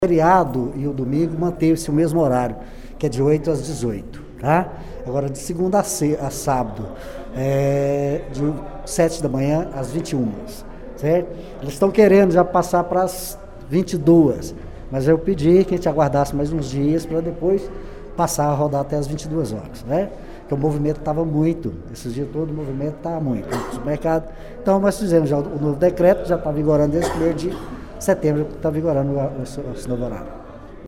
feriado e o domingo manteve-se o mesmo horário, que é de 8 às 18, tá? Agora, de segunda a sábado, de 7 da manhã às 21, certo? Eles estão querendo já passar para as 22, mas eu pedi que a gente aguardasse mais uns dias para depois passar a rodar até as 22 horas, né? Porque o movimento estava muito, esses dias todos o movimento estava muito no supermercado. Então, nós fizemos já o novo decreto, já está vigorando desde o 1º de setembro, está vigorando esse novo horário.